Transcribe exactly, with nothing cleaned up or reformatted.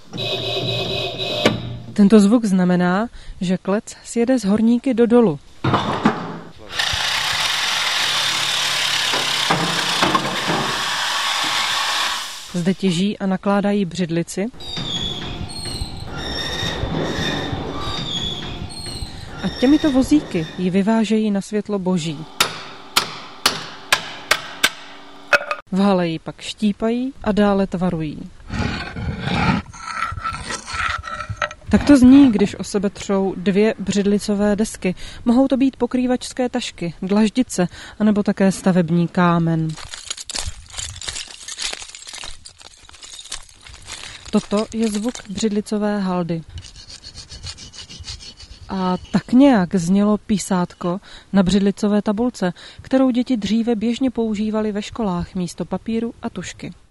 Tento zvuk znamená, že klec sjede z horníky do dolu. Zde těží a nakládají břidlici a těmito vozíky ji vyvážejí na světlo boží. V hale ji pak štípají a dále tvarují. Tak to zní, když o sebe třou dvě břidlicové desky. Mohou to být pokrývačské tašky, dlaždice, anebo také stavební kámen. Toto je zvuk břidlicové haldy. A tak nějak znělo písátko na břidlicové tabulce, kterou děti dříve běžně používali ve školách místo papíru a tužky.